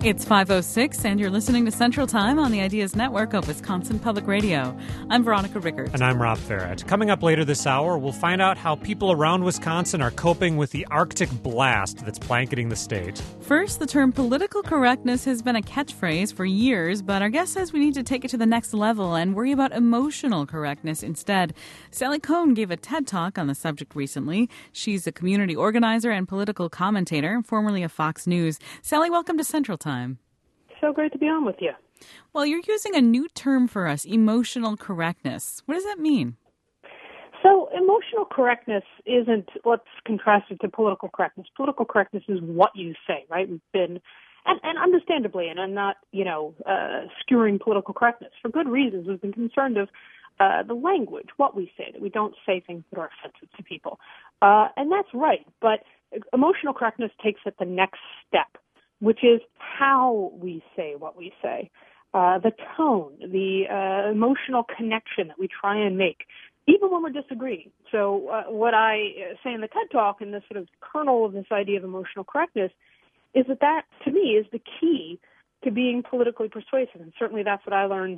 It's 5:06, and you're listening to Central Time on the Ideas Network of Wisconsin Public Radio. I'm Veronica Rickert. And I'm Rob Farrett. Coming up later this hour, we'll find out how people around Wisconsin are coping with the Arctic blast that's blanketing the state. First, the term political correctness has been a catchphrase for years, but our guest says we need to take it to the next level and worry about emotional correctness instead. Sally Kohn gave a TED Talk on the subject recently. She's a community organizer and political commentator, formerly of Fox News. Sally, welcome to Central Time. So great to be on with you. Well, you're using a new term for us, emotional correctness. What does that mean? So emotional correctness isn't, let's contrast it to political correctness. Political correctness is what you say, right? We've been, and understandably, and I'm not, skewering political correctness. For good reasons, we've been concerned of the language, what we say, that we don't say things that are offensive to people. And that's right. But emotional correctness takes it the next step, which is how we say what we say, the tone, the emotional connection that we try and make, even when we're disagreeing. So what I say in the TED Talk, and the sort of kernel of this idea of emotional correctness, is that, to me, is the key to being politically persuasive. And certainly that's what I learned,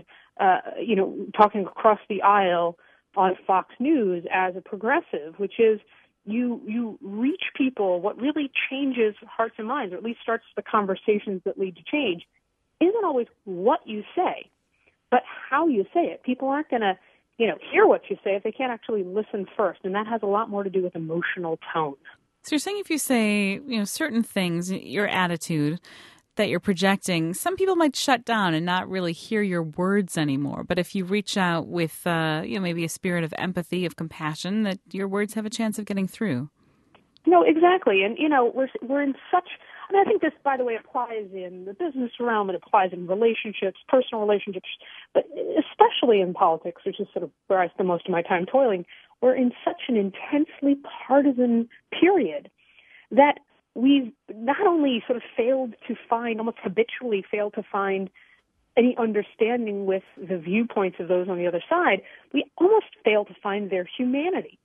talking across the aisle on Fox News as a progressive, which is you reach people. What really changes hearts and minds, or at least starts the conversations that lead to change, isn't always what you say, but how you say it. People aren't going to, hear what you say if they can't actually listen first, and that has a lot more to do with emotional tone. So you're saying if you say, certain things, your attitude that you're projecting, some people might shut down and not really hear your words anymore. But if you reach out with, maybe a spirit of empathy, of compassion, that your words have a chance of getting through. No, exactly. And, we're in such, I think this, by the way, applies in the business realm, it applies in relationships, personal relationships, but especially in politics, which is sort of where I spend most of my time toiling. We're in such an intensely partisan period that we've not only sort of almost habitually failed to find any understanding with the viewpoints of those on the other side, we almost fail to find their humanity.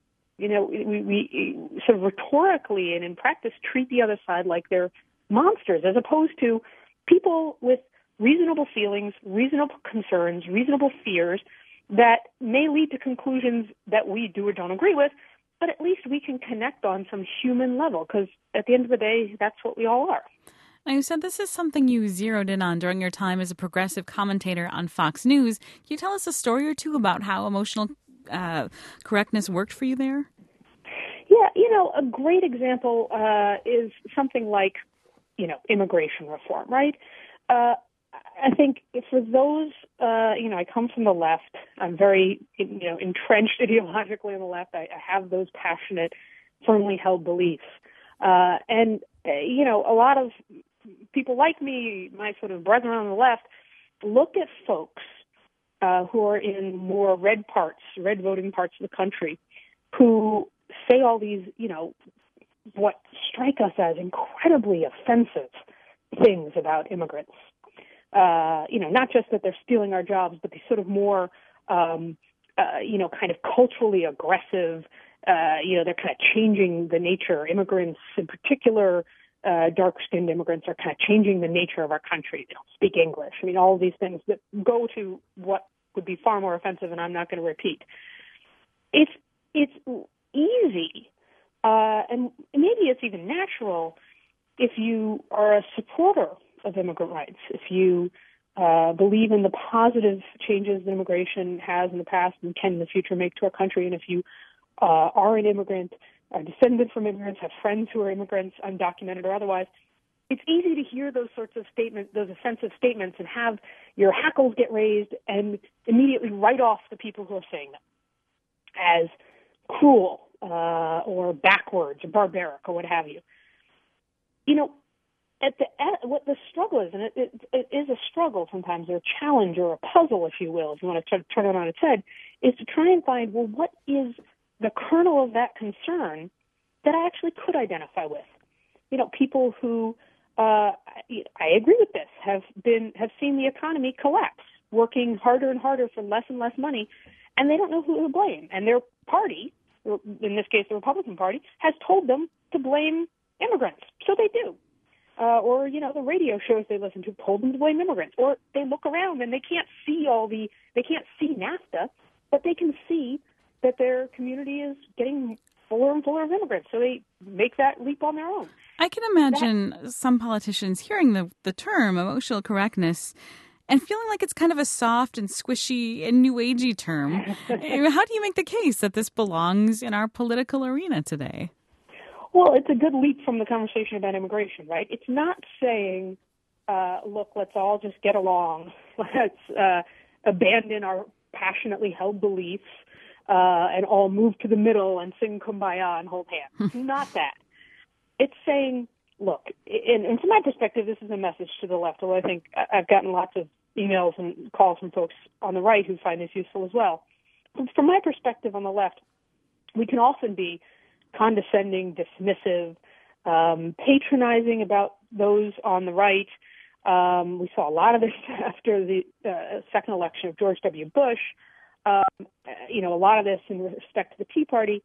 We sort of rhetorically and in practice treat the other side like they're monsters, as opposed to people with reasonable feelings, reasonable concerns, reasonable fears that may lead to conclusions that we do or don't agree with, but at least we can connect on some human level, because at the end of the day, that's what we all are. Now, you said this is something you zeroed in on during your time as a progressive commentator on Fox News. Can you tell us a story or two about how emotional correctness worked for you there? Yeah, a great example is something like, immigration reform, right? I think for those, I come from the left. I'm very, entrenched ideologically on the left. I have those passionate, firmly held beliefs. And a lot of people like me, my sort of brethren on the left, look at folks who are in more red voting parts of the country, who say all these, what strike us as incredibly offensive things about immigrants. Not just that they're stealing our jobs, but they sort of more, kind of culturally aggressive. They're kind of changing the nature. Immigrants, in particular, dark-skinned immigrants, are kind of changing the nature of our country. They don't speak English. All of these things that go to what would be far more offensive, and I'm not going to repeat. It's easy, and maybe it's even natural if you are a supporter of immigrant rights, if you believe in the positive changes that immigration has in the past and can in the future make to our country, and if you are an immigrant, are descended from immigrants, have friends who are immigrants, undocumented or otherwise, it's easy to hear those sorts of statements, those offensive statements, and have your hackles get raised and immediately write off the people who are saying them as cruel or backwards or barbaric or what have you. What the struggle is, and it is a struggle sometimes, or a challenge, or a puzzle, if you will, if you want to turn it on its head, is to try and find, well, what is the kernel of that concern that I actually could identify with? People who, I agree with this, have seen the economy collapse, working harder and harder for less and less money, and they don't know who to blame. And their party, in this case the Republican Party, has told them to blame immigrants. So they do. or, the radio shows they listen to told them to blame immigrants. Or they look around and they can't see NAFTA, but they can see that their community is getting fuller and fuller of immigrants. So they make that leap on their own. I can imagine some politicians hearing the term emotional correctness and feeling like it's kind of a soft and squishy and new agey term. How do you make the case that this belongs in our political arena today? Well, it's a good leap from the conversation about immigration, right? It's not saying, look, let's all just get along. Let's abandon our passionately held beliefs and all move to the middle and sing Kumbaya and hold hands. Not that. It's saying, look, and from my perspective, this is a message to the left, although I think I've gotten lots of emails and calls from folks on the right who find this useful as well. From my perspective on the left, we can often be condescending, dismissive, patronizing about those on the right. We saw a lot of this after the second election of George W. Bush. A lot of this in respect to the Tea Party.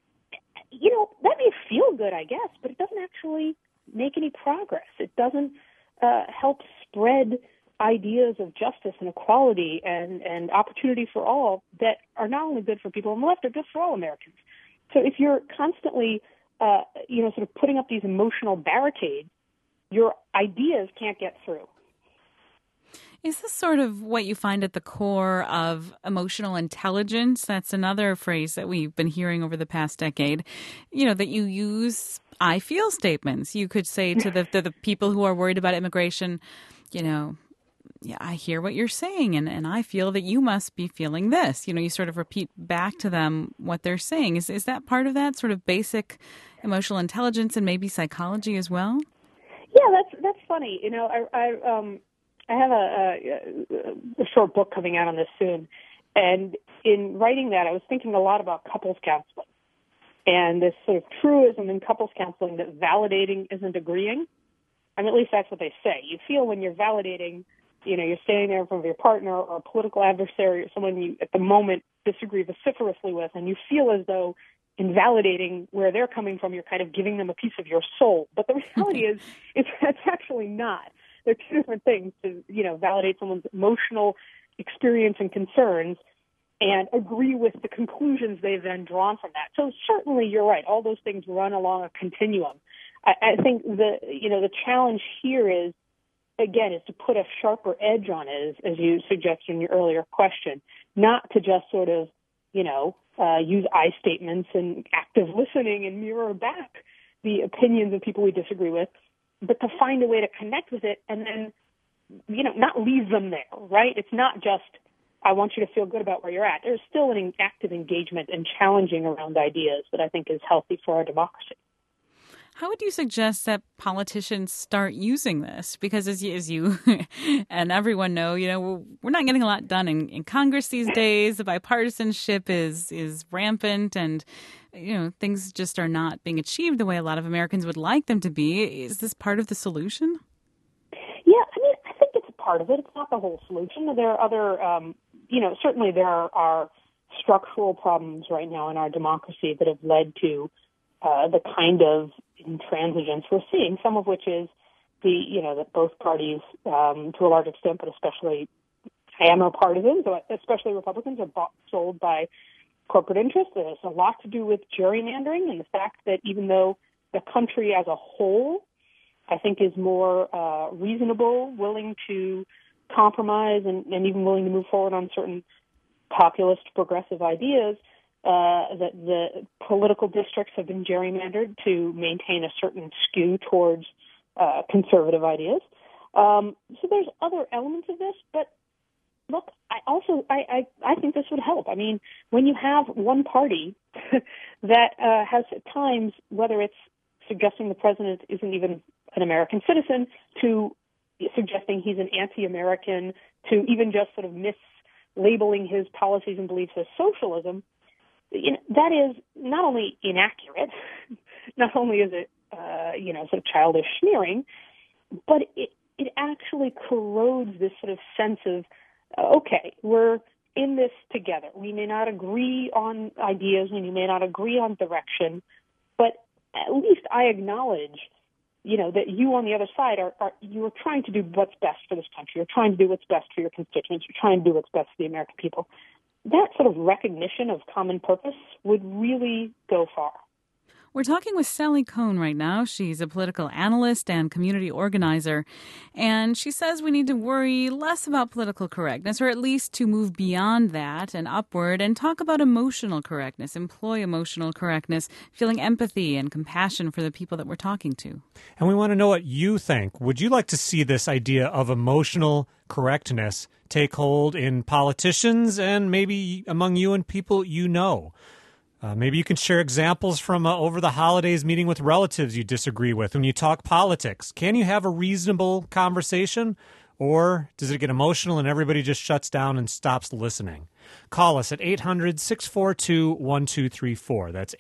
That may feel good, I guess, but it doesn't actually make any progress. It doesn't help spread ideas of justice and equality and opportunity for all that are not only good for people on the left, are good for all Americans. So if you're constantly, sort of putting up these emotional barricades, your ideas can't get through. Is this sort of what you find at the core of emotional intelligence? That's another phrase that we've been hearing over the past decade, that you use I feel statements. You could say to the people who are worried about immigration, yeah, I hear what you're saying, and I feel that you must be feeling this. You sort of repeat back to them what they're saying. Is that part of that sort of basic emotional intelligence and maybe psychology as well? Yeah, that's funny. I have a short book coming out on this soon, and in writing that, I was thinking a lot about couples counseling and this sort of truism in couples counseling that validating isn't agreeing. I mean, at least that's what they say. You feel when you're validating, you're standing there in front of your partner or a political adversary or someone you at the moment disagree vociferously with, and you feel as though in validating where they're coming from, you're kind of giving them a piece of your soul. But the reality is, that's actually not. They're two different things to, validate someone's emotional experience and concerns and agree with the conclusions they've then drawn from that. So certainly you're right. All those things run along a continuum. I think the challenge here is, again, is to put a sharper edge on it, as you suggested in your earlier question, not to just sort of, use I statements and active listening and mirror back the opinions of people we disagree with, but to find a way to connect with it and then, not leave them there, right? It's not just, I want you to feel good about where you're at. There's still an active engagement and challenging around ideas that I think is healthy for our democracy. How would you suggest that politicians start using this? Because as you and everyone know, we're not getting a lot done in Congress these days. The bipartisanship is rampant, and things just are not being achieved the way a lot of Americans would like them to be. Is this part of the solution? Yeah, I think it's a part of it. It's not the whole solution. There are other, certainly there are structural problems right now in our democracy that have led to the kind of intransigence we're seeing, some of which is that both parties, to a large extent, but especially partisan, so especially Republicans, are bought, sold by corporate interests. It has a lot to do with gerrymandering and the fact that even though the country as a whole, I think, is more reasonable, willing to compromise, and even willing to move forward on certain populist progressive ideas, that the political districts have been gerrymandered to maintain a certain skew towards conservative ideas. So there's other elements of this, but look, I think this would help. I mean, when you have one party that has at times, whether it's suggesting the president isn't even an American citizen, to suggesting he's an anti-American, to even just sort of mislabeling his policies and beliefs as socialism, that is not only inaccurate, not only is it, sort of childish sneering, but it actually corrodes this sort of sense of, okay, we're in this together. We may not agree on ideas, we may not agree on direction, but at least I acknowledge that you on the other side you are trying to do what's best for this country. You're trying to do what's best for your constituents. You're trying to do what's best for the American people. That sort of recognition of common purpose would really go far. We're talking with Sally Kohn right now. She's a political analyst and community organizer, and she says we need to worry less about political correctness, or at least to move beyond that and upward and talk about emotional correctness, employ emotional correctness, feeling empathy and compassion for the people that we're talking to. And we want to know what you think. Would you like to see this idea of emotional correctness take hold in politicians and maybe among you and people you know? Maybe you can share examples from over the holidays meeting with relatives you disagree with when you talk politics. Can you have a reasonable conversation, or does it get emotional and everybody just shuts down and stops listening? Call us at 800-642-1234. That's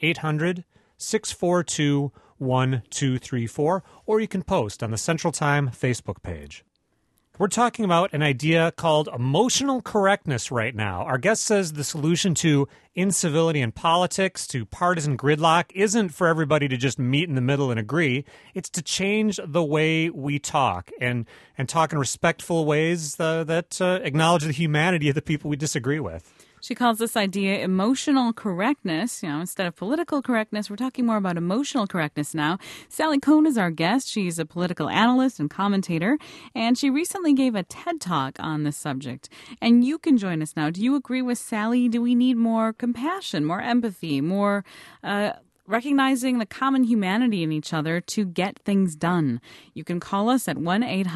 800-642-1234, or you can post on the Central Time Facebook page. We're talking about an idea called emotional correctness right now. Our guest says the solution to incivility in politics, to partisan gridlock, isn't for everybody to just meet in the middle and agree. It's to change the way we talk and talk in respectful ways that acknowledge the humanity of the people we disagree with. She calls this idea emotional correctness. Instead of political correctness, we're talking more about emotional correctness now. Sally Kohn is our guest. She's a political analyst and commentator, and she recently gave a TED Talk on this subject. And you can join us now. Do you agree with Sally? Do we need more compassion, more empathy, more recognizing the common humanity in each other to get things done? You can call us at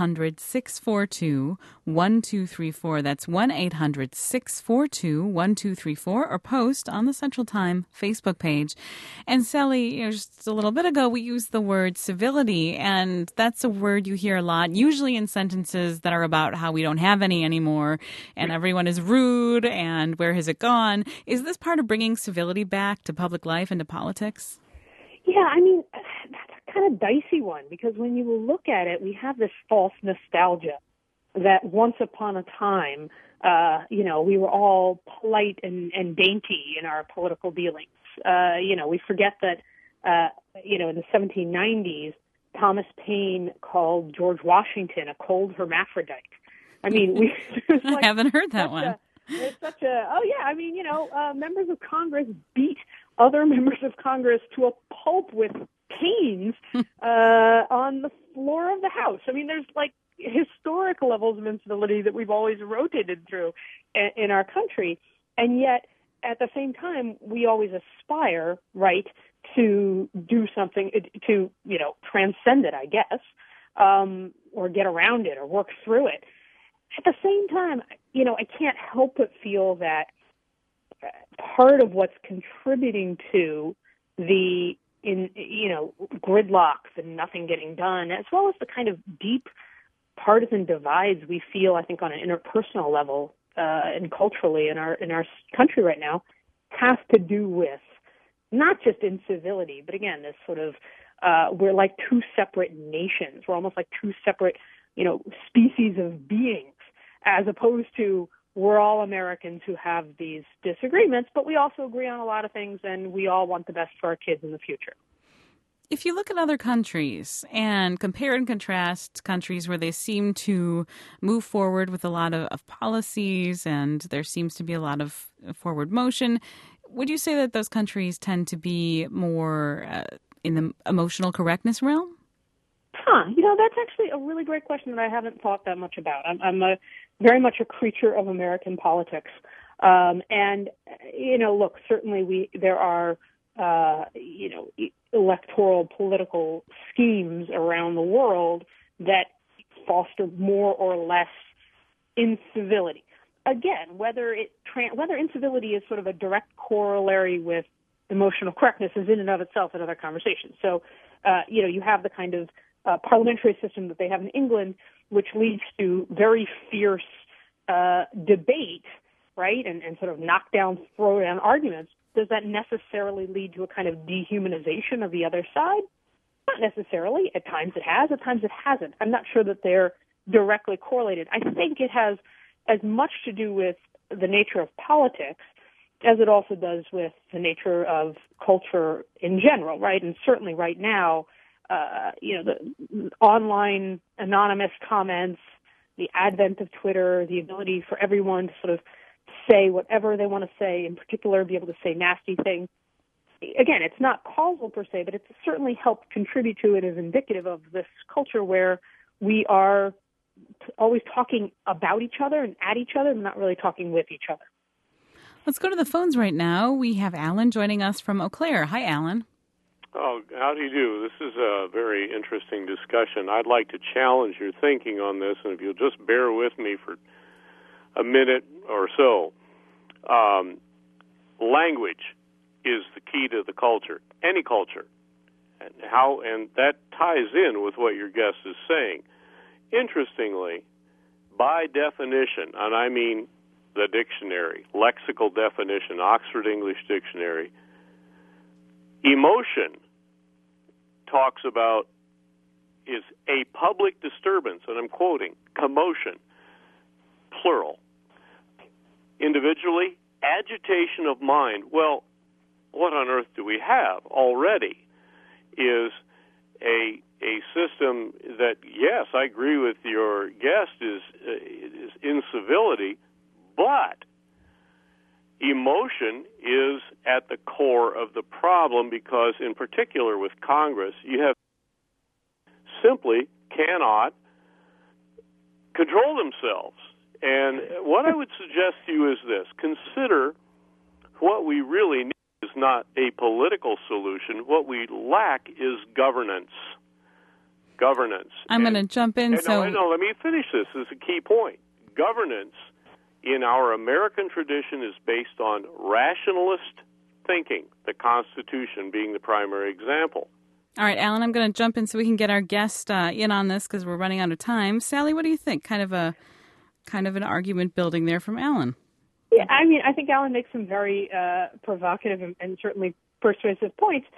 1-800-642-1234. That's 1-800-642-1234, or post on the Central Time Facebook page. And Sally, just a little bit ago, we used the word civility, and that's a word you hear a lot, usually in sentences that are about how we don't have any anymore, and everyone is rude, and where has it gone? Is this part of bringing civility back to public life and to politics? Yeah, that's a kind of dicey one, because when you look at it, we have this false nostalgia that once upon a time, we were all polite and dainty in our political dealings. We forget that, in the 1790s, Thomas Paine called George Washington a cold hermaphrodite. I haven't heard that one. Members of Congress beat other members of Congress to a pulp with canes on the floor of the House. There's historic levels of incivility that we've always rotated through in our country, and yet at the same time we always aspire, right, to do something to transcend it, I guess, or get around it or work through it. At the same time, I can't help but feel that part of what's contributing to the gridlocks and nothing getting done, as well as the kind of deep partisan divides we feel, I think, on an interpersonal level and culturally in our country right now, has to do with not just incivility, but again, this sort of we're like two separate nations. We're almost like two separate, species of beings, as opposed to we're all Americans who have these disagreements, but we also agree on a lot of things, and we all want the best for our kids in the future. If you look at other countries and compare and contrast countries where they seem to move forward with a lot of policies and there seems to be a lot of forward motion, would you say that those countries tend to be more in the emotional correctness realm? That's actually a really great question that I haven't thought that much about. I'm very much a creature of American politics. Look, certainly there are, electoral political schemes around the world that foster more or less incivility. Again, whether incivility is sort of a direct corollary with emotional correctness is in and of itself another conversation. So, you have the kind of parliamentary system that they have in England, which leads to very fierce debate, right, and sort of knock-down, throw-down arguments. Does that necessarily lead to a kind of dehumanization of the other side? Not necessarily. At times it has, at times it hasn't. I'm not sure that they're directly correlated. I think it has as much to do with the nature of politics as it also does with the nature of culture in general, right? And certainly right now, the online anonymous comments, the advent of Twitter, the ability for everyone to sort of say whatever they want to say, in particular be able to say nasty things. Again, it's not causal per se, but it's certainly helped contribute to it as indicative of this culture where we are always talking about each other and at each other and not really talking with each other. Let's go to the phones right now. We have Alan joining us from Eau Claire. Hi, Alan. Oh, how do you do? This is a very interesting discussion. I'd like to challenge your thinking on this, and if you'll just bear with me for a minute or so. Language is the key to the culture, any culture, and that ties in with what your guest is saying. Interestingly, by definition, and I mean the dictionary, lexical definition, Oxford English Dictionary, emotion talks about is a public disturbance, and I'm quoting, commotion, plural. Individually, agitation of mind. Well, what on earth do we have already is a system that, yes, I agree with your guest, is incivility, but emotion is at the core of the problem because, in particular with Congress, you have simply cannot control themselves. And what I would suggest to you is this. Consider what we really need is not a political solution. What we lack is governance. I'm going to jump in. No, let me finish this. This is a key point. Governance in our American tradition is based on rationalist thinking, the Constitution being the primary example. All right, Alan, I'm going to jump in so we can get our guest in on this because we're running out of time. Sally, what do you think? Kind of an argument building there from Alan. Yeah, I mean, I think Alan makes some very provocative and certainly persuasive points.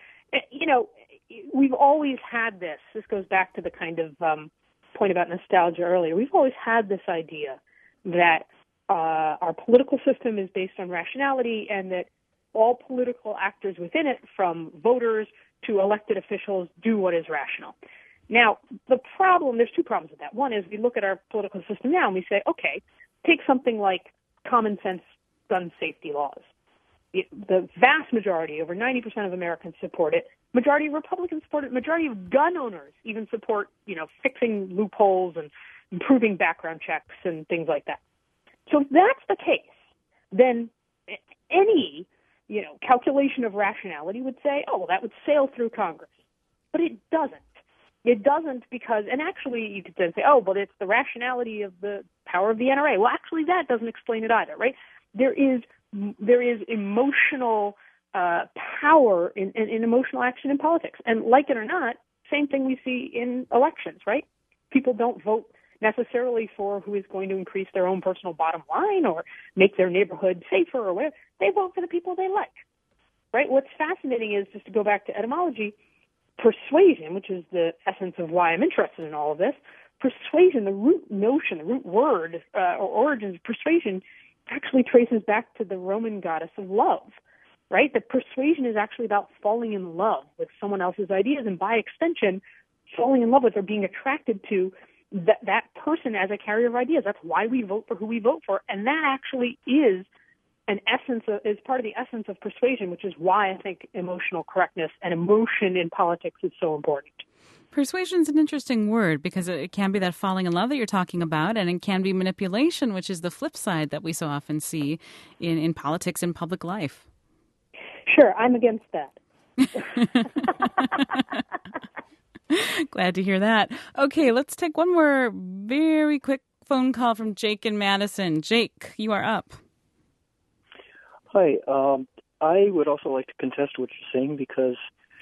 We've always had this. This goes back to the kind of point about nostalgia earlier. We've always had this idea that our political system is based on rationality and that all political actors within it, from voters to elected officials, do what is rational. Now, there's two problems with that. One is we look at our political system now and we say, okay, take something like common sense gun safety laws. The vast majority, over 90% of Americans support it. Majority of Republicans support it. Majority of gun owners even support, fixing loopholes and improving background checks and things like that. So if that's the case, then any, calculation of rationality would say, oh, well, that would sail through Congress. But it doesn't. It doesn't because, and actually you could then say, oh, but it's the rationality of the power of the NRA. Well, actually that doesn't explain it either, right? There is emotional power in emotional action in politics. And like it or not, same thing we see in elections, right? People don't vote necessarily for who is going to increase their own personal bottom line or make their neighborhood safer or whatever. They vote for the people they like, right? What's fascinating is, just to go back to etymology, persuasion, which is the essence of why I'm interested in all of this, persuasion, the root notion, the root word or origins of persuasion actually traces back to the Roman goddess of love, right? That persuasion is actually about falling in love with someone else's ideas and, by extension, falling in love with or being attracted to that person as a carrier of ideas. That's why we vote for who we vote for, and that actually is is part of the essence of persuasion, which is why I think emotional correctness and emotion in politics is so important. Persuasion is an interesting word because it can be that falling in love that you're talking about, and it can be manipulation, which is the flip side that we so often see in politics and public life. Sure, I'm against that. Glad to hear that. Okay, let's take one more very quick phone call from Jake in Madison. Jake, you are up. Hi. I would also like to contest what you're saying because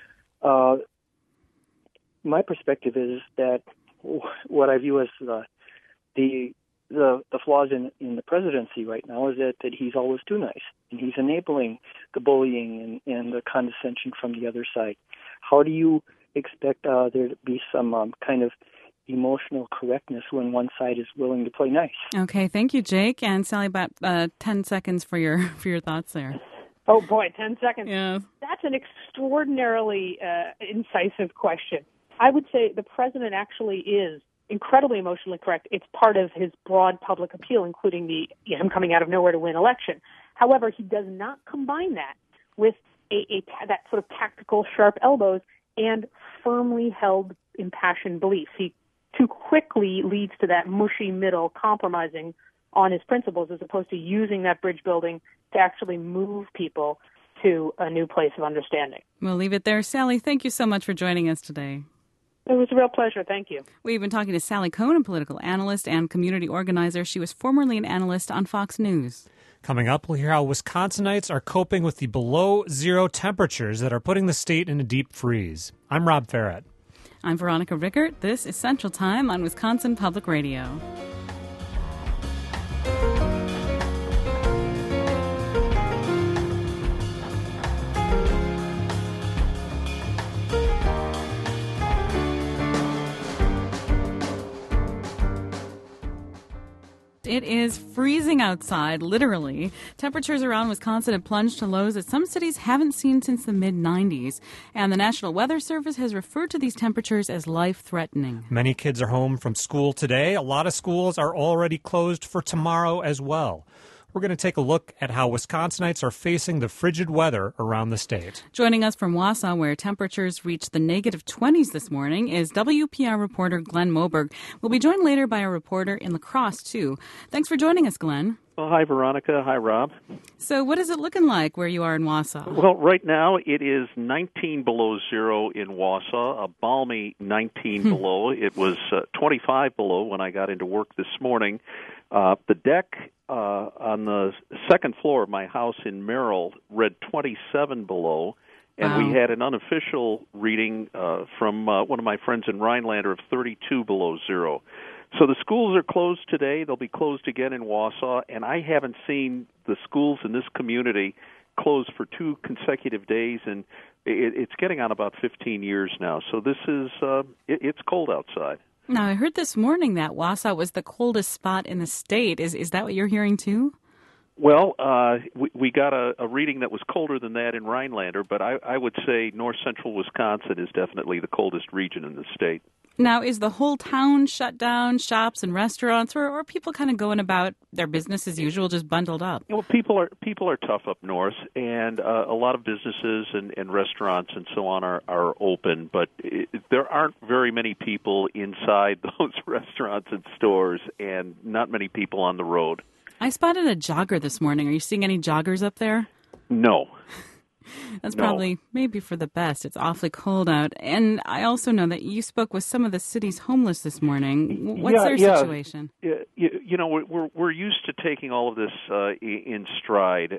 my perspective is that what I view as the flaws in the presidency right now is that he's always too nice, and he's enabling the bullying and the condescension from the other side. How do you expect there to be some kind of emotional correctness when one side is willing to play nice? Okay, thank you, Jake. And Sally, about 10 seconds for your thoughts there. Oh, boy, 10 seconds. Yeah. That's an extraordinarily incisive question. I would say the president actually is incredibly emotionally correct. It's part of his broad public appeal, including him coming out of nowhere to win election. However, he does not combine that with that sort of tactical sharp elbows and firmly held impassioned beliefs. He too quickly leads to that mushy middle, compromising on his principles as opposed to using that bridge building to actually move people to a new place of understanding. We'll leave it there. Sally, thank you so much for joining us today. It was a real pleasure. Thank you. We've been talking to Sally Kohn, a political analyst and community organizer. She was formerly an analyst on Fox News. Coming up, we'll hear how Wisconsinites are coping with the below-zero temperatures that are putting the state in a deep freeze. I'm Rob Farrett. I'm Veronica Rickert. This is Central Time on Wisconsin Public Radio. It is freezing outside, literally. Temperatures around Wisconsin have plunged to lows that some cities haven't seen since the mid-90s. And the National Weather Service has referred to these temperatures as life-threatening. Many kids are home from school today. A lot of schools are already closed for tomorrow as well. We're going to take a look at how Wisconsinites are facing the frigid weather around the state. Joining us from Wausau, where temperatures reached the negative 20s this morning, is WPR reporter Glenn Moberg. We'll be joined later by a reporter in La Crosse, too. Thanks for joining us, Glenn. Well, hi, Veronica. Hi, Rob. So what is it looking like where you are in Wausau? Well, right now it is 19 below zero in Wausau, a balmy 19 below. It was 25 below when I got into work this morning. The deck on the second floor of my house in Merrill read 27 below, and Wow. we had an unofficial reading from one of my friends in Rhinelander of 32 below zero. So the schools are closed today. They'll be closed again in Wausau, and I haven't seen the schools in this community closed for 2 consecutive days, and it's getting on about 15 years now. So this is it's cold outside. Now, I heard this morning that Wausau was the coldest spot in the state. Is that what you're hearing, too? Well, we got a reading that was colder than that in Rhinelander, but I would say north-central Wisconsin is definitely the coldest region in the state. Now, is the whole town shut down, shops and restaurants, or are people kind of going about their business as usual, just bundled up? Well, people are tough up north, and a lot of businesses and restaurants and so on are open, but there aren't very many people inside those restaurants and stores, and not many people on the road. I spotted a jogger this morning. Are you seeing any joggers up there? No. That's No. probably maybe for the best. It's awfully cold out. And I also know that you spoke with some of the city's homeless this morning. What's their situation? You know, we're used to taking all of this in stride,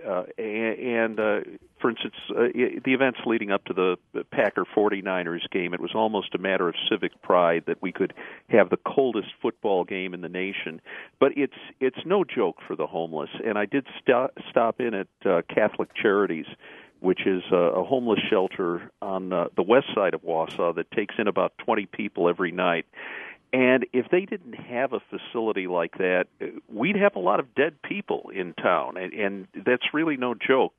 and for instance, the events leading up to the Packer 49ers game, it was almost a matter of civic pride that we could have the coldest football game in the nation. But it's no joke for the homeless. And I did stop in at Catholic Charities, which is a homeless shelter on the west side of Wausau that takes in about 20 people every night. And if they didn't have a facility like that, we'd have a lot of dead people in town, and that's really no joke.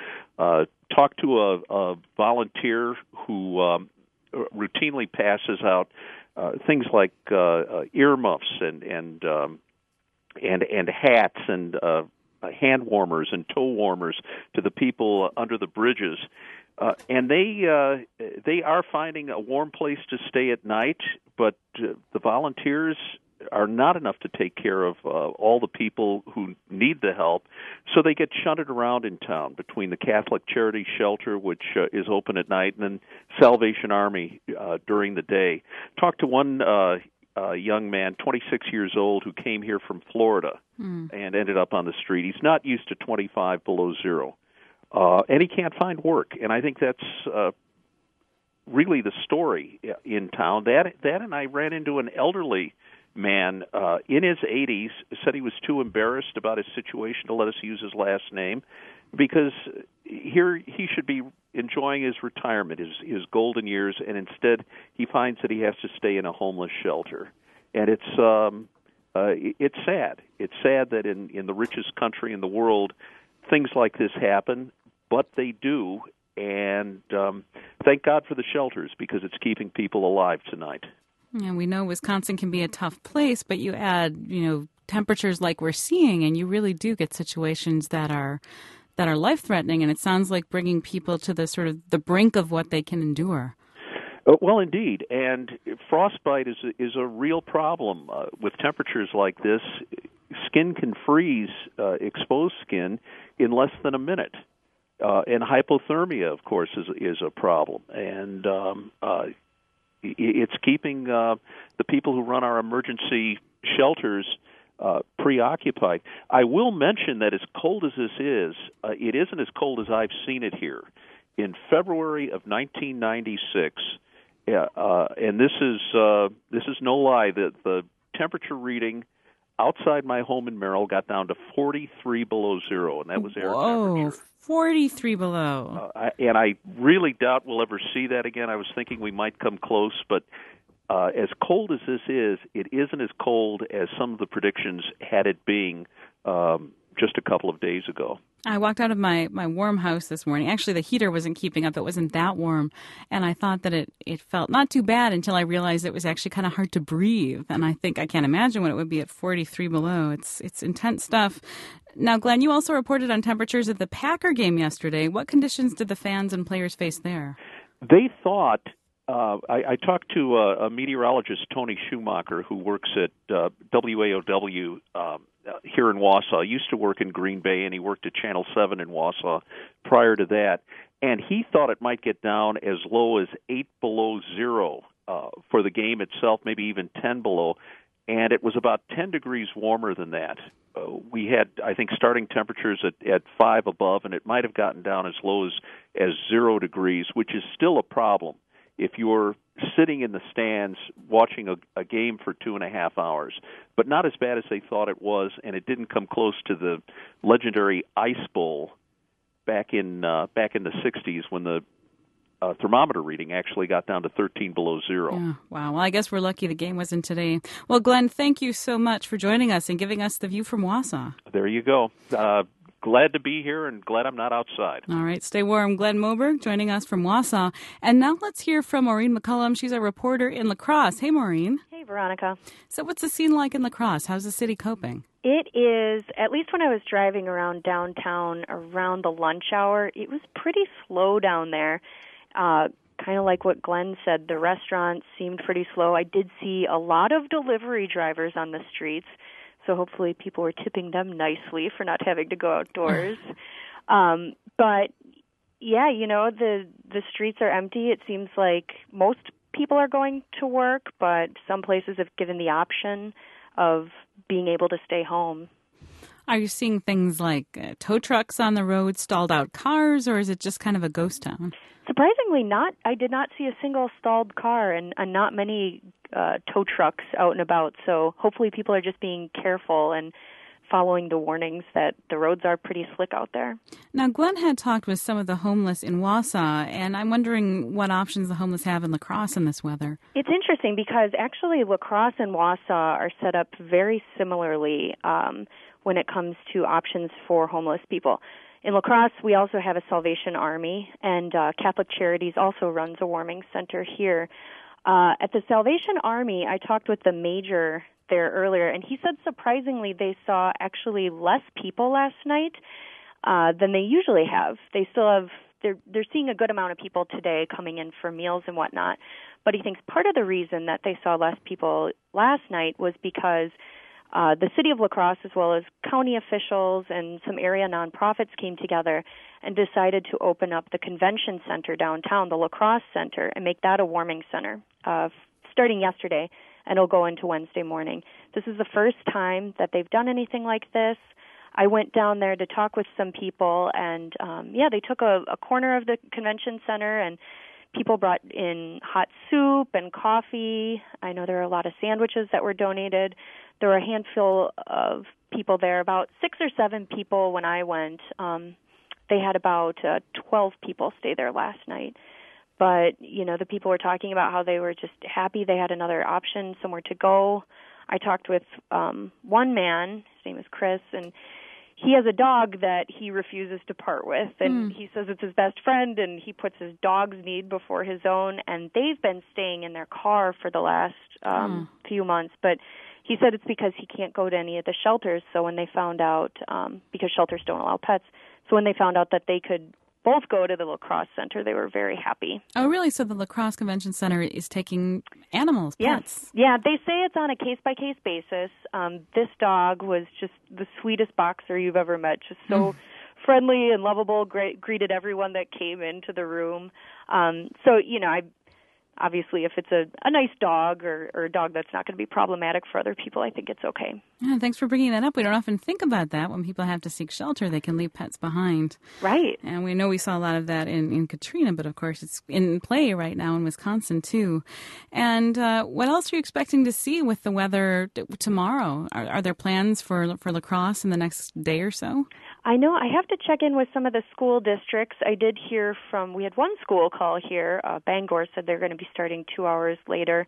Talk to a volunteer who routinely passes out things like earmuffs and hats and hand warmers and toe warmers to the people under the bridges. And they are finding a warm place to stay at night, but the volunteers are not enough to take care of all the people who need the help, so they get shunted around in town between the Catholic Charity Shelter, which is open at night, and then Salvation Army during the day. Talked to one young man, 26 years old, who came here from Florida and ended up on the street. He's not used to 25 below zero. And he can't find work, and I think that's really the story in town. That and I ran into an elderly man in his 80s, said he was too embarrassed about his situation to let us use his last name, because here he should be enjoying his retirement, his golden years, and instead he finds that he has to stay in a homeless shelter. And it's sad. It's sad that in the richest country in the world, things like this happen, but they do, and thank God for the shelters because it's keeping people alive tonight. And we know Wisconsin can be a tough place, but you add, temperatures like we're seeing, and you really do get situations that are life-threatening, and it sounds like bringing people to the sort of the brink of what they can endure. Well, indeed, and frostbite is a real problem with temperatures like this. Skin can freeze, exposed skin, in less than a minute, and hypothermia, of course, is a problem, and it's keeping the people who run our emergency shelters preoccupied. I will mention that as cold as this is, it isn't as cold as I've seen it here. In February of 1996, and this is no lie, the temperature reading outside my home in Merrill got down to 43 below zero, and that was air temperature. 43 below. And I really doubt we'll ever see that again. I was thinking we might come close, but as cold as this is, it isn't as cold as some of the predictions had it being just a couple of days ago. I walked out of my warm house this morning. Actually, the heater wasn't keeping up. It wasn't that warm. And I thought that it felt not too bad until I realized it was actually kind of hard to breathe. And I can't imagine what it would be at 43 below. It's intense stuff. Now, Glenn, you also reported on temperatures at the Packer game yesterday. What conditions did the fans and players face there? They thought, I talked to a meteorologist, Tony Schumacher, who works at WAOW here in Wausau. He used to work in Green Bay, and he worked at Channel 7 in Wausau prior to that. And he thought it might get down as low as 8 below zero for the game itself, maybe even 10 below. And it was about 10 degrees warmer than that. We had, I think, starting temperatures at 5 above, and it might have gotten down as low as 0 degrees, which is still a problem if you're sitting in the stands watching a game for 2.5 hours, but not as bad as they thought it was, and it didn't come close to the legendary Ice Bowl back in the 60s when the thermometer reading actually got down to 13 below zero. Yeah, wow. Well, I guess we're lucky the game wasn't today. Well, Glenn, thank you so much for joining us and giving us the view from Wausau. There you go. Glad to be here and glad I'm not outside. All right, stay warm. Glenn Moberg joining us from Wausau. And now let's hear from Maureen McCullum. She's a reporter in La Crosse. Hey, Maureen. Hey, Veronica. So what's the scene like in La Crosse? How's the city coping? It is, at least when I was driving around downtown around the lunch hour, it was pretty slow down there. Kind of like what Glenn said, the restaurants seemed pretty slow. I did see a lot of delivery drivers on the streets, so hopefully people were tipping them nicely for not having to go outdoors. But, yeah, the streets are empty. It seems like most people are going to work, but some places have given the option of being able to stay home. Are you seeing things like tow trucks on the road, stalled out cars, or is it just kind of a ghost town? Surprisingly not. I did not see a single stalled car and not many tow trucks out and about. So hopefully people are just being careful and following the warnings that the roads are pretty slick out there. Now, Glenn had talked with some of the homeless in Wausau, and I'm wondering what options the homeless have in La Crosse in this weather. It's interesting because actually La Crosse and Wausau are set up very similarly when it comes to options for homeless people. In La Crosse, we also have a Salvation Army, and Catholic Charities also runs a warming center here. At the Salvation Army, I talked with the major there earlier, and he said surprisingly they saw actually less people last night than they usually have. They still have, they're seeing a good amount of people today coming in for meals and whatnot, but he thinks part of the reason that they saw less people last night was because the city of La Crosse, as well as county officials and some area nonprofits, came together and decided to open up the convention center downtown, the La Crosse Center, and make that a warming center starting yesterday, and it'll go into Wednesday morning. This is the first time that they've done anything like this. I went down there to talk with some people, and they took a corner of the convention center, and people brought in hot soup and coffee. I know there were a lot of sandwiches that were donated. There were a handful of people there, about 6 or 7 people when I went. They had about 12 people stay there last night. But, the people were talking about how they were just happy they had another option, somewhere to go. I talked with one man, his name is Chris, and he has a dog that he refuses to part with, and he says it's his best friend, and he puts his dog's need before his own, and they've been staying in their car for the last few months, but he said it's because he can't go to any of the shelters, so when they found out, because shelters don't allow pets, so when they found out that they could both go to the La Crosse Center, they were very happy. Oh, really? So the La Crosse Convention Center is taking animals, pets? Yeah, they say it's on a case-by-case basis. This dog was just the sweetest boxer you've ever met, just so friendly and lovable, greeted everyone that came into the room. So, obviously, if it's a nice dog or a dog that's not going to be problematic for other people, I think it's okay. Yeah, thanks for bringing that up. We don't often think about that. When people have to seek shelter, they can leave pets behind. Right. And we know we saw a lot of that in Katrina, but of course it's in play right now in Wisconsin, too. And what else are you expecting to see with the weather tomorrow? Are there plans for La Crosse in the next day or so? I know. I have to check in with some of the school districts. I did hear we had one school call here. Bangor said they're going to be starting 2 hours later.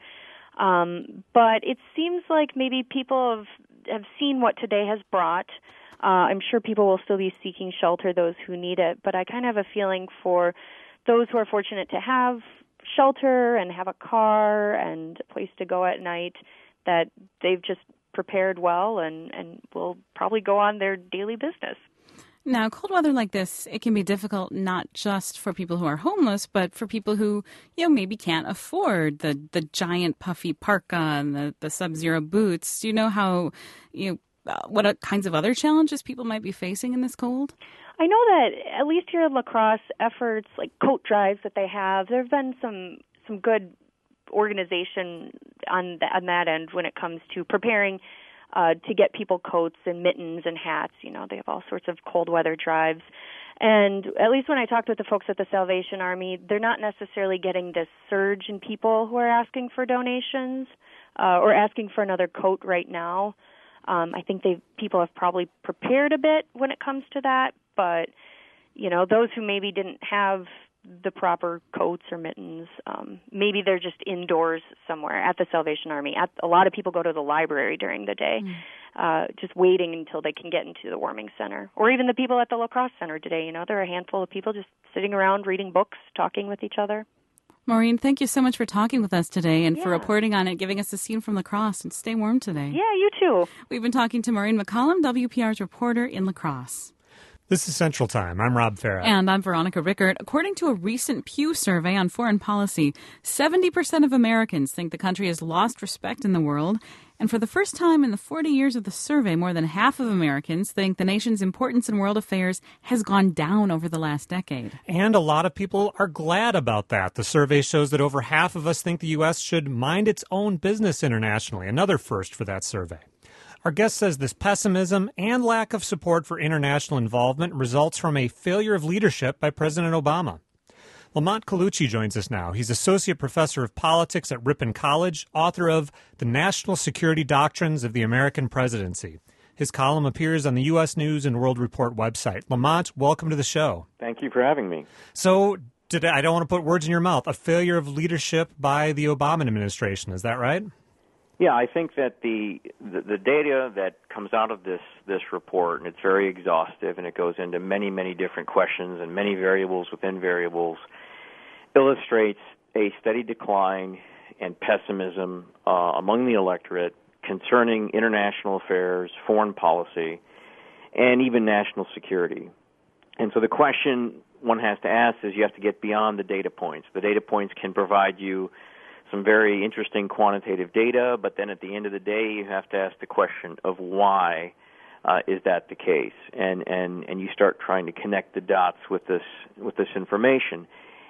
But it seems like maybe people have seen what today has brought. I'm sure people will still be seeking shelter, those who need it. But I kind of have a feeling for those who are fortunate to have shelter and have a car and a place to go at night, that they've just prepared well and will probably go on their daily business. Now, cold weather like this, it can be difficult not just for people who are homeless, but for people who, maybe can't afford the giant puffy parka and the sub-zero boots. Do you know how, what kinds of other challenges people might be facing in this cold? I know that at least here at La Crosse, efforts like coat drives that they have, there have been some good organization on that end when it comes to preparing to get people coats and mittens and hats. They have all sorts of cold weather drives. And at least when I talked with the folks at the Salvation Army, they're not necessarily getting this surge in people who are asking for donations or asking for another coat right now. I think people have probably prepared a bit when it comes to that, but those who maybe didn't have the proper coats or mittens, maybe they're just indoors somewhere at the Salvation Army. A lot of people go to the library during the day, just waiting until they can get into the warming center. Or even the people at the La Crosse Center today, there are a handful of people just sitting around reading books, talking with each other. Maureen, thank you so much for talking with us today and for reporting on it, giving us a scene from La Crosse. And stay warm today. Yeah, you too. We've been talking to Maureen McCollum, WPR's reporter in La Crosse. This is Central Time. I'm Rob Farah. And I'm Veronica Rickert. According to a recent Pew survey on foreign policy, 70% of Americans think the country has lost respect in the world. And for the first time in the 40 years of the survey, more than half of Americans think the nation's importance in world affairs has gone down over the last decade. And a lot of people are glad about that. The survey shows that over half of us think the U.S. should mind its own business internationally, another first for that survey. Our guest says this pessimism and lack of support for international involvement results from a failure of leadership by President Obama. Lamont Colucci joins us now. He's Associate Professor of Politics at Ripon College, author of The National Security Doctrines of the American Presidency. His column appears on the U.S. News and World Report website. Lamont, welcome to the show. Thank you for having me. So, I don't want to put words in your mouth, a failure of leadership by the Obama administration, is that right? Yeah, I think that the data that comes out of this report, and it's very exhaustive, and it goes into many, many different questions and many variables within variables, illustrates a steady decline and pessimism among the electorate concerning international affairs, foreign policy, and even national security. And so the question one has to ask is you have to get beyond the data points. The data points can provide you some very interesting quantitative data, but then at the end of the day, you have to ask the question of why is that the case, and you start trying to connect the dots with this information,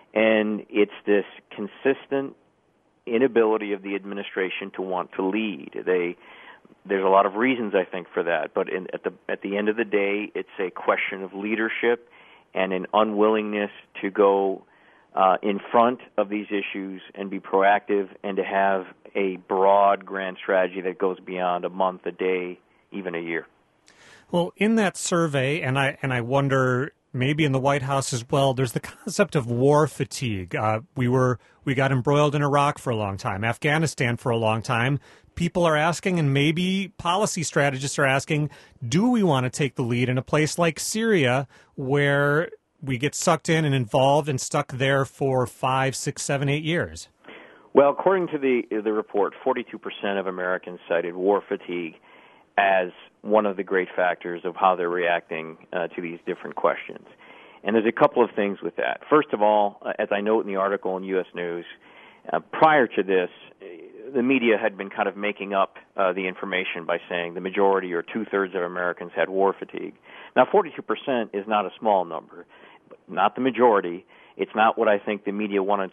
and it's this consistent inability of the administration to want to lead. There's a lot of reasons, I think, for that, but at the end of the day, it's a question of leadership and an unwillingness to go in front of these issues and be proactive and to have a broad, grand strategy that goes beyond a month, a day, even a year. Well, in that survey, and I wonder maybe in the White House as well, there's the concept of war fatigue. We got embroiled in Iraq for a long time, Afghanistan for a long time. people are asking, and maybe policy strategists are asking, do we want to take the lead in a place like Syria where we get sucked in and involved and stuck there for 5, 6, 7, 8 years? Well, according to the report, 42% of Americans cited war fatigue as one of the great factors of how they're reacting to these different questions. And there's a couple of things with that. First of all, as I note in the article in U.S. News, prior to this, the media had been kind of making up the information by saying the majority or two-thirds of Americans had war fatigue. Now, 42% is not a small number, but not the majority. It's not what I think the media wanted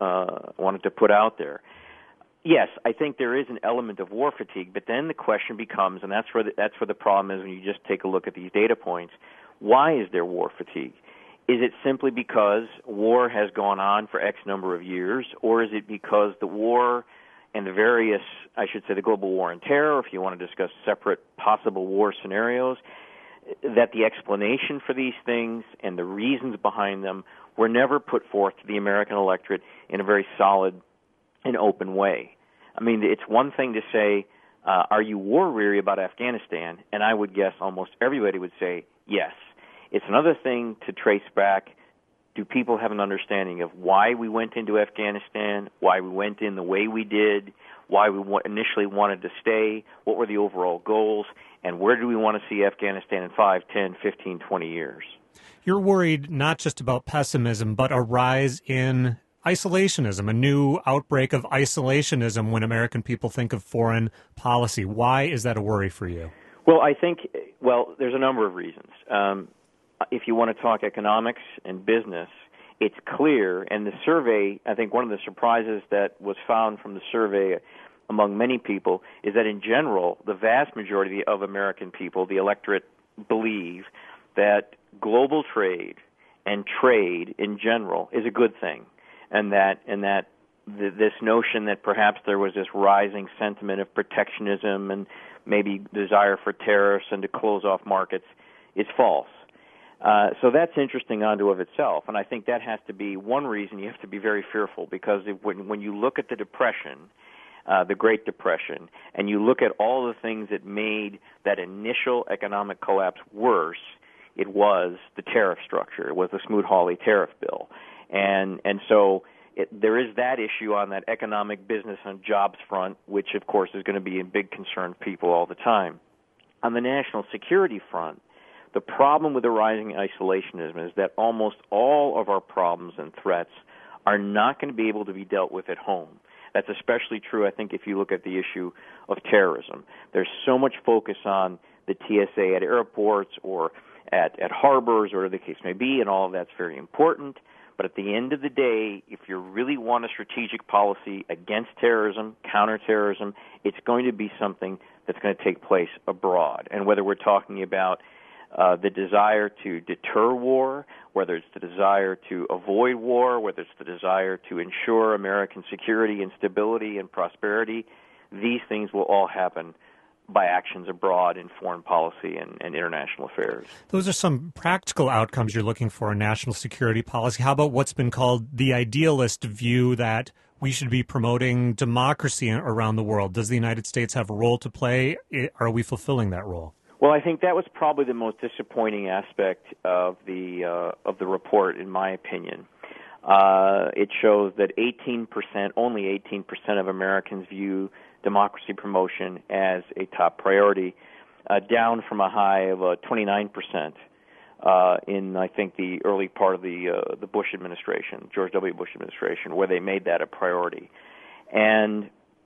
to put out there. Yes, I think there is an element of war fatigue, but then the question becomes, and that's where the problem is when you just take a look at these data points. Why is there war fatigue? Is it simply because war has gone on for X number of years, or is it because the war and the various, I should say, the global war on terror, if you want to discuss separate possible war scenarios, that the explanation for these things and the reasons behind them were never put forth to the American electorate in a very solid and open way? I mean, it's one thing to say, are you war-weary about Afghanistan? And I would guess almost everybody would say yes. It's another thing to trace back, do people have an understanding of why we went into Afghanistan, why we went in the way we did, why we initially wanted to stay, what were the overall goals, and where do we want to see Afghanistan in 5, 10, 15, 20 years? You're worried not just about pessimism, but a rise in isolationism, a new outbreak of isolationism when American people think of foreign policy. Why is that a worry for you? Well, I think, there's a number of reasons. If you want to talk economics and business, it's clear, and the survey, I think one of the surprises that was found from the survey among many people is that in general, the vast majority of American people, the electorate, believe that global trade and trade in general is a good thing, and that this notion that perhaps there was this rising sentiment of protectionism and maybe desire for tariffs and to close off markets is false. So that's interesting unto of itself, and I think that has to be one reason you have to be very fearful, because when you look at the Depression, the Great Depression, and you look at all the things that made that initial economic collapse worse, it was the tariff structure. It was the Smoot-Hawley tariff bill. And so there is that issue on that economic, business, and jobs front, which, of course, is going to be a big concern for people all the time. On the national security front, the problem with the rising isolationism is that almost all of our problems and threats are not going to be able to be dealt with at home. That's especially true, I think, if you look at the issue of terrorism. There's so much focus on the TSA at airports or at harbors or the case may be, and all of that's very important. But at the end of the day, if you really want a strategic policy against terrorism, counterterrorism, it's going to be something that's going to take place abroad. And whether we're talking about the desire to deter war, whether it's the desire to avoid war, whether it's the desire to ensure American security and stability and prosperity, these things will all happen by actions abroad in foreign policy and international affairs. Those are some practical outcomes you're looking for in national security policy. How about what's been called the idealist view that we should be promoting democracy around the world? Does the United States have a role to play? Are we fulfilling that role? Well, I think that was probably the most disappointing aspect of the report, in my opinion. It shows that only 18% of Americans view democracy promotion as a top priority, down from a high of 29% in, I think, the early part of the Bush administration, George W. Bush administration, where they made that a priority. And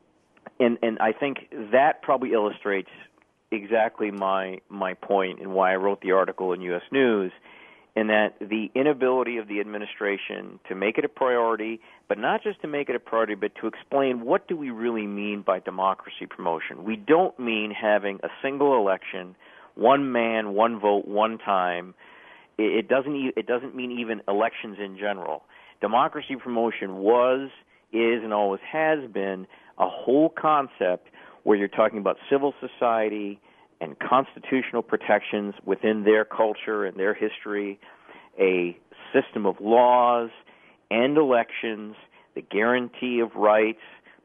I think that probably illustrates exactly my point and why I wrote the article in U.S. News, in that the inability of the administration to make it a priority, but not just to make it a priority, but to explain what do we really mean by democracy promotion. We don't mean having a single election, one man, one vote, one time. It doesn't mean even elections in general. Democracy promotion was, is, and always has been a whole concept where you're talking about civil society and constitutional protections within their culture and their history, a system of laws and elections, the guarantee of rights,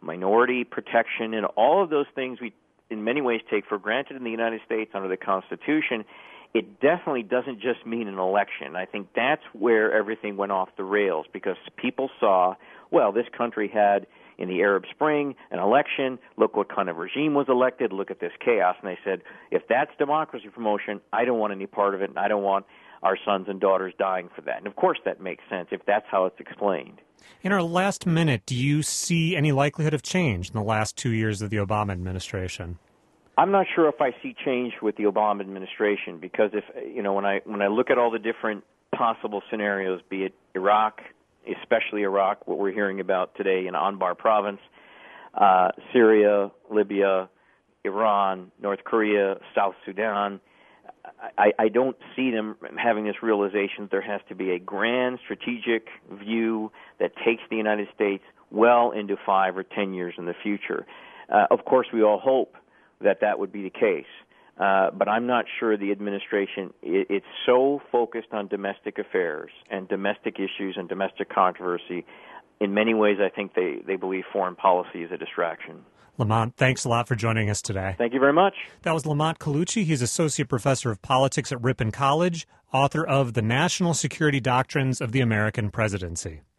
minority protection, and all of those things we, in many ways, take for granted in the United States under the Constitution, it definitely doesn't just mean an election. I think that's where everything went off the rails, because people saw, well, this country had, in the Arab Spring, an election. Look what kind of regime was elected. Look at this chaos. And they said, if that's democracy promotion, I don't want any part of it, and I don't want our sons and daughters dying for that. And, of course, that makes sense if that's how it's explained. In our last minute, do you see any likelihood of change in the last 2 years of the Obama administration? I'm not sure if I see change with the Obama administration, because if when I look at all the different possible scenarios, be it Iraq, especially Iraq, what we're hearing about today in Anbar province, Syria, Libya, Iran, North Korea, South Sudan, I don't see them having this realization that there has to be a grand strategic view that takes the United States well into 5 or 10 years in the future. Of course, we all hope that would be the case. But I'm not sure the administration, it's so focused on domestic affairs and domestic issues and domestic controversy. In many ways, I think they believe foreign policy is a distraction. Lamont, thanks a lot for joining us today. Thank you very much. That was Lamont Colucci. He's Associate Professor of Politics at Ripon College, author of The National Security Doctrines of the American Presidency.